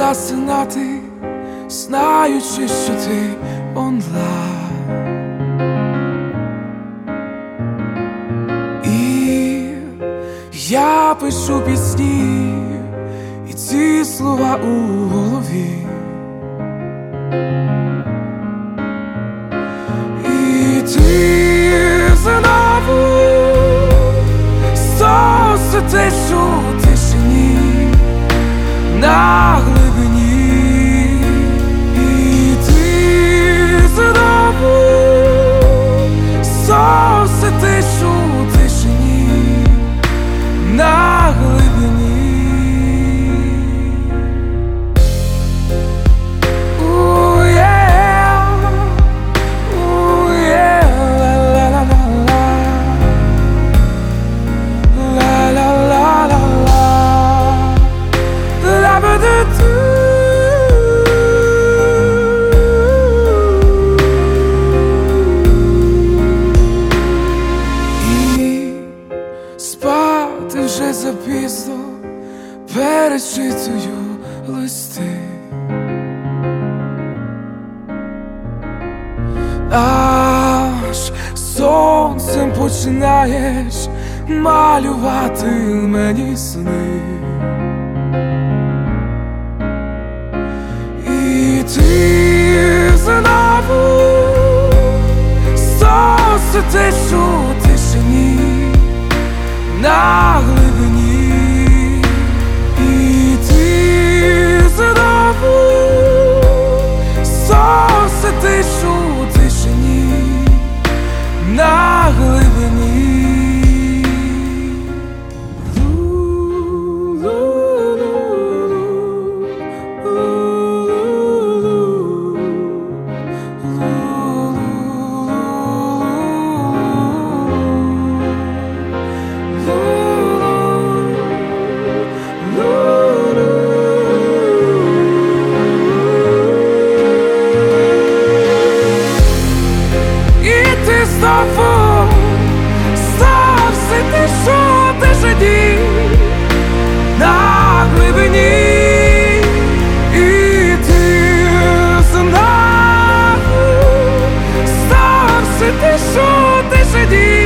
засинати, знаючи, що ти онлайн. І я пишу пісні, і ці слова у голові. І ти знову соситиш у тишині на глибині. І ти знову соситиш у тишині на глибині. Спати вже запізно, перечитую листи. Аж сонцем починаєш малювати мені сни. І ти знову соситиш у тишині на глибині. І ти знову соситиш у тишині на глибині. Знову соситиш у тишині на глибині. І ти знову соситиш у тишині